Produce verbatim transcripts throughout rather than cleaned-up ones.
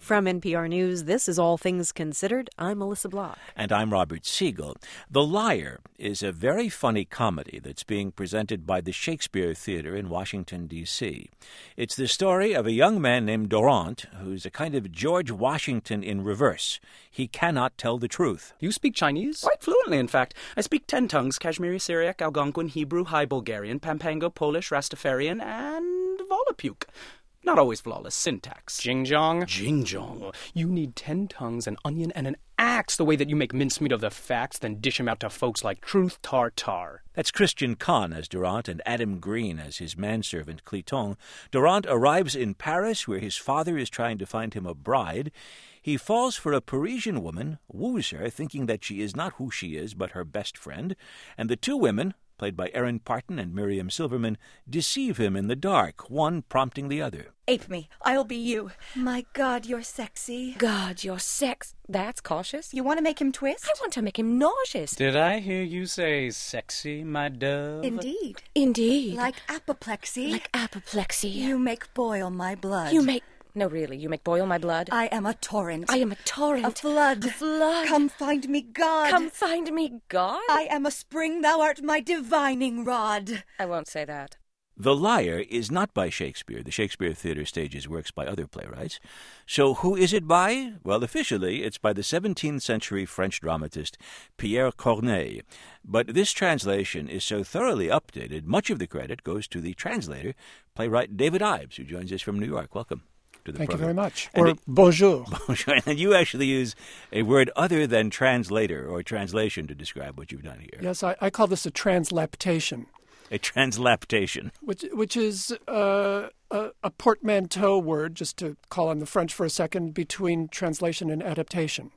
From N P R News, this is All Things Considered. I'm Melissa Block. And I'm Robert Siegel. The Liar is a very funny comedy that's being presented by the Shakespeare Theater in Washington, D C It's the story of a young man named Durant, who's a kind of George Washington in reverse. He cannot tell the truth. You speak Chinese? Quite fluently, in fact. I speak ten tongues: Kashmiri, Syriac, Algonquin, Hebrew, High Bulgarian, Pampango, Polish, Rastafarian, and Volapük. Not always flawless syntax. Jing-jong? Jing-jong. You need ten tongues, an onion, and an axe, the way that you make mincemeat of the facts, then dish 'em out to folks like Truth Tartar. That's Christian Kahn as Durant and Adam Green as his manservant Cliton. Durant arrives in Paris, where his father is trying to find him a bride. He falls for a Parisian woman, woos her, thinking that she is not who she is, but her best friend, and the two women, played by Erin Parton and Miriam Silverman, deceive him in the dark, one prompting the other. Ape me. I'll be you. My God, you're sexy. God, you're sex. That's cautious. You want to make him twist? I want to make him nauseous. Did I hear you say sexy, my dove? Indeed. Indeed. Like apoplexy. Like apoplexy. You make boil my blood. You make... No, really, you make boil my blood? I am a torrent. I am a torrent. A flood. A flood. Come find me, God. Come find me, God? I am a spring, thou art my divining rod. I won't say that. The Liar is not by Shakespeare. The Shakespeare Theater stages works by other playwrights. So who is it by? Well, officially, it's by the seventeenth century French dramatist Pierre Corneille. But this translation is so thoroughly updated, much of the credit goes to the translator, playwright David Ives, who joins us from New York. Welcome to the Thank program. you very much. And or it, bonjour. Bonjour. And you actually use a word other than translator or translation to describe what you've done here. Yes, I, I call this a translaptation. A translaptation. Which which is uh, a, a portmanteau word, just to call on the French for a second, between translation and adaptation.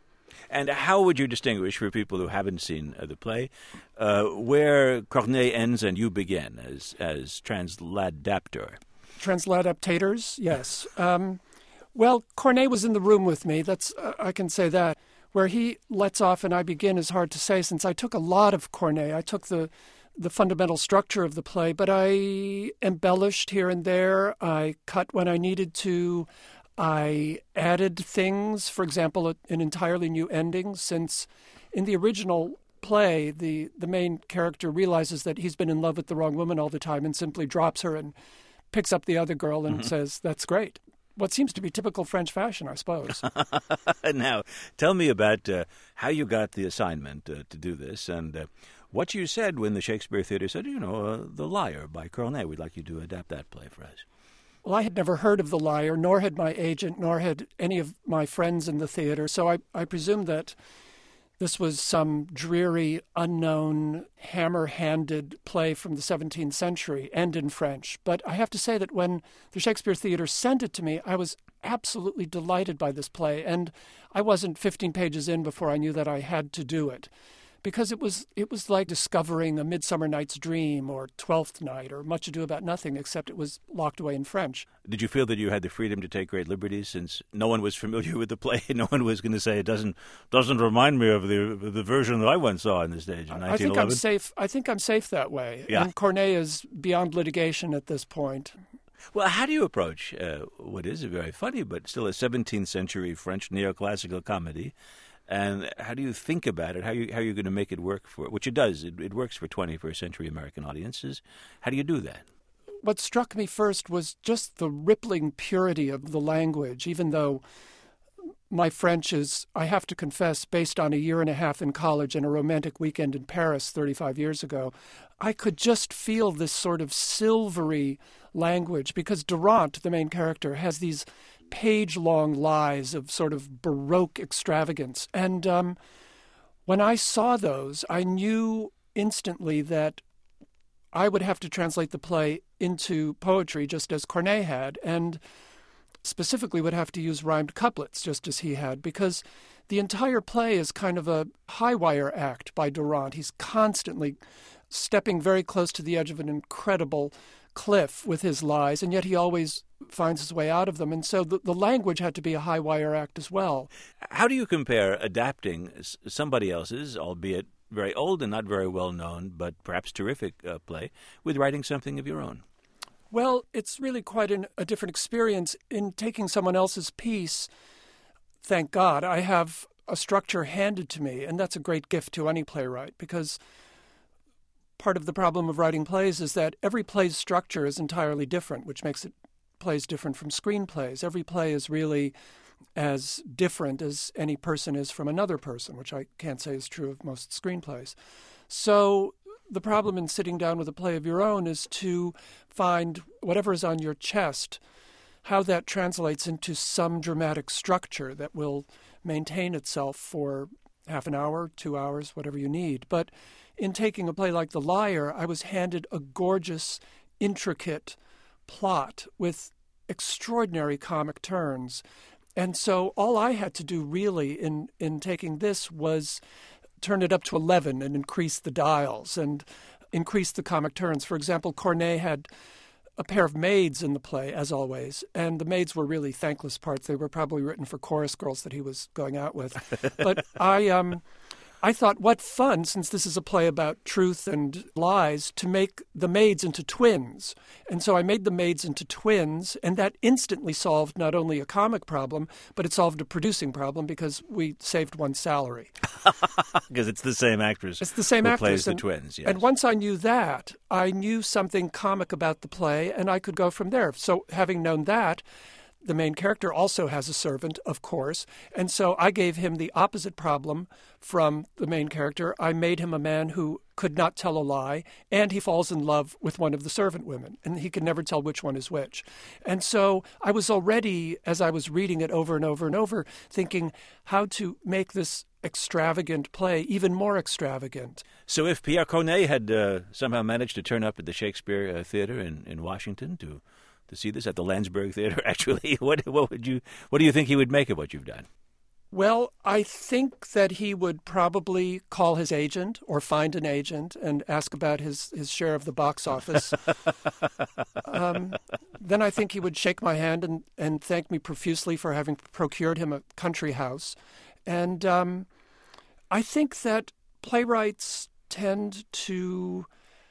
And how would you distinguish, for people who haven't seen uh, the play, uh, where Corneille ends and you begin as, as transladaptor? Transladaptators, yes. Um, well, Corneille was in the room with me. That's uh, I can say that. Where he lets off and I begin is hard to say, since I took a lot of Corneille. I took the the fundamental structure of the play, but I embellished here and there. I cut when I needed to. I added things, for example, an entirely new ending, since in the original play, the, the main character realizes that he's been in love with the wrong woman all the time and simply drops her and picks up the other girl and mm-hmm. says, that's great. What seems to be typical French fashion, I suppose. Now, tell me about uh, how you got the assignment uh, to do this and uh, what you said when the Shakespeare Theater said, you know, uh, The Liar by Corneille. We'd like you to adapt that play for us. Well, I had never heard of The Liar, nor had my agent, nor had any of my friends in the theater, so I, I presumed that this was some dreary, unknown, hammer-handed play from the seventeenth century, and in French. But I have to say that when the Shakespeare Theater sent it to me, I was absolutely delighted by this play, and I wasn't fifteen pages in before I knew that I had to do it. Because it was it was like discovering A Midsummer Night's Dream or Twelfth Night or Much Ado About Nothing, except it was locked away in French. Did you feel that you had the freedom to take great liberties, since no one was familiar with the play? No one was going to say it doesn't doesn't remind me of the the version that I once saw on the stage in nineteen eleven? I think I'm safe. I think I'm safe that way. Yeah. And Corneille is beyond litigation at this point. Well, how do you approach uh, what is a very funny but still a seventeenth century French neoclassical comedy? And how do you think about it? How you how are you going to make it work for which it does? It, it works for twenty-first century American audiences. How do you do that? What struck me first was just the rippling purity of the language, even though my French is, I have to confess, based on a year and a half in college and a romantic weekend in Paris thirty-five years ago. I could just feel this sort of silvery language because Durant, the main character, has these page-long lies of sort of Baroque extravagance. And um, when I saw those, I knew instantly that I would have to translate the play into poetry just as Corneille had, and specifically would have to use rhymed couplets just as he had, because the entire play is kind of a high-wire act by Durant. He's constantly stepping very close to the edge of an incredible cliff with his lies, and yet he always finds his way out of them. And so the, the language had to be a high-wire act as well. How do you compare adapting somebody else's, albeit very old and not very well known, but perhaps terrific uh, play, with writing something of your own? Well, it's really quite an, a different experience. In taking someone else's piece, thank God, I have a structure handed to me, and that's a great gift to any playwright, because part of the problem of writing plays is that every play's structure is entirely different, which makes it plays different from screenplays. Every play is really as different as any person is from another person, which I can't say is true of most screenplays. So the problem in sitting down with a play of your own is to find whatever is on your chest, how that translates into some dramatic structure that will maintain itself for half an hour, two hours, whatever you need. But in taking a play like The Liar, I was handed a gorgeous, intricate plot with extraordinary comic turns. And so all I had to do really in, in taking this was turn it up to eleven and increase the dials and increase the comic turns. For example, Corneille had a pair of maids in the play, as always, and the maids were really thankless parts. They were probably written for chorus girls that he was going out with. But I um, I thought, what fun, since this is a play about truth and lies, to make the maids into twins. And so I made the maids into twins, and that instantly solved not only a comic problem, but it solved a producing problem because we saved one salary. Because it's the same actress. It's the same who actress. plays the and, twins, yes. And once I knew that, I knew something comic about the play, and I could go from there. So having known that, the main character also has a servant, of course, and so I gave him the opposite problem from the main character. I made him a man who could not tell a lie, and he falls in love with one of the servant women, and he can never tell which one is which. And so I was already, as I was reading it over and over and over, thinking how to make this extravagant play even more extravagant. So if Pierre Corneille had uh, somehow managed to turn up at the Shakespeare uh, Theater in, in Washington to to see this at the Landsberg Theater, actually, what what would you what do you think he would make of what you've done? Well, I think that he would probably call his agent or find an agent and ask about his, his share of the box office. um, then I think he would shake my hand and, and thank me profusely for having procured him a country house. And um, I think that playwrights tend to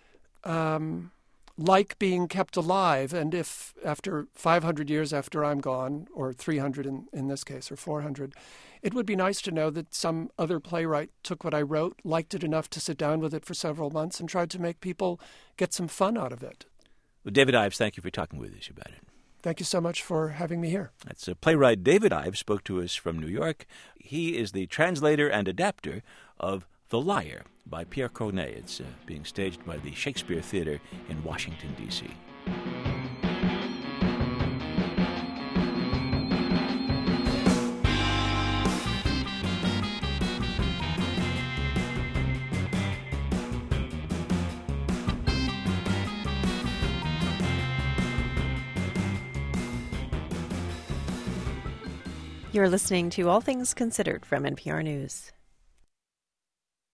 um, like being kept alive. And if after five hundred years after I'm gone, or three hundred in, in this case, or four hundred, it would be nice to know that some other playwright took what I wrote, liked it enough to sit down with it for several months, and tried to make people get some fun out of it. Well, David Ives, thank you for talking with us about it. Thank you so much for having me here. That's uh, playwright David Ives spoke to us from New York. He is the translator and adapter of The Liar by Pierre Corneille. It's uh, being staged by the Shakespeare Theater in Washington, D C You're listening to All Things Considered from N P R News.